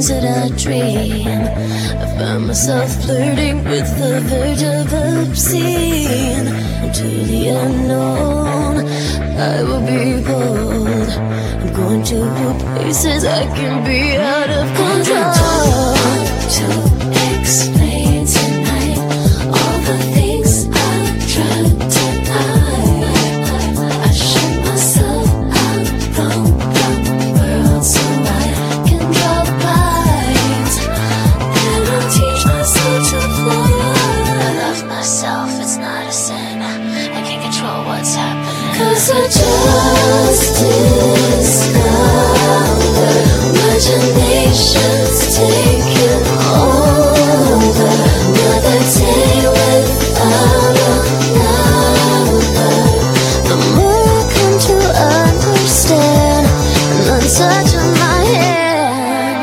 things that I dream. I find myself flirting with the verge of obscene. Into the unknown, I will be bold. I'm going to places I can be out of control. To explain tonight all the things I've tried to hide. I shut myself out from the world so I can draw lines. And I'll teach myself to fly. I love myself, it's not a sin. I can't control what's happening, 'cause I just discovered imagination's taking over. Another day without a lover. The more I come to understand, and I'm touching my hand.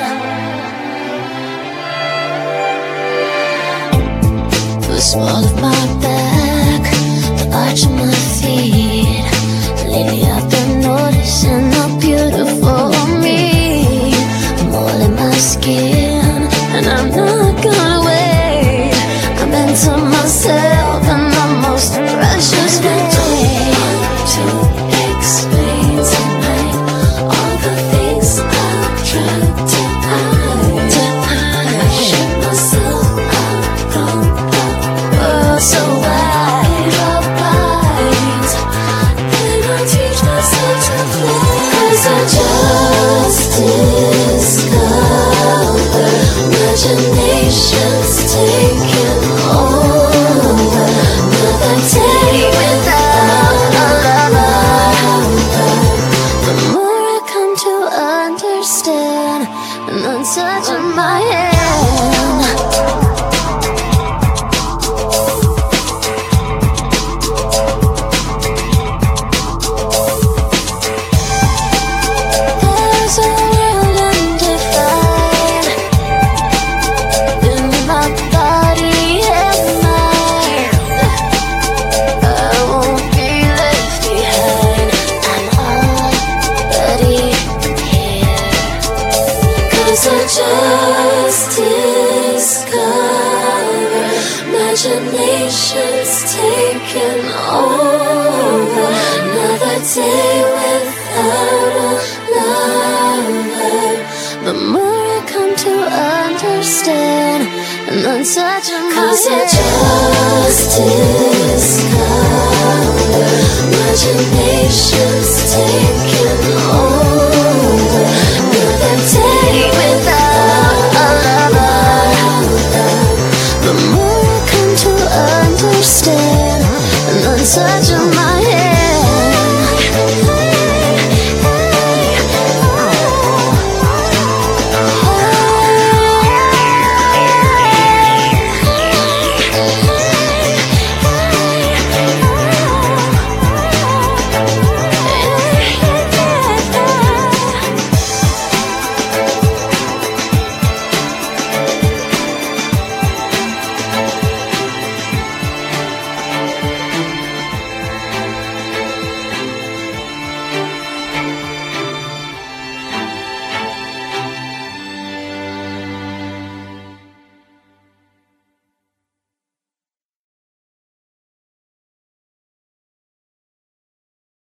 The small of my back, the arch of my feet. Lately I've been noticing how beautiful me. I'm all in my skin, and I'm not gonna wait. I'm into myself in the most precious way. To explain tonight all the things I've tried to hide. I shut myself out from the world so wide. Draw lines, and I teach myself to fly. 'Cause I just discovered imagination's taking over. Another day without a lover. The more I come to understand, and I'm touching my hand. There's a world undefined in my body and mind. I won't be left behind. I'm already here. 'Cause I just discovered imagination's taking over. Another day without a lover. The more I come to understand, and I'm touching my hand. 'Cause I just discovered imagination's taking over.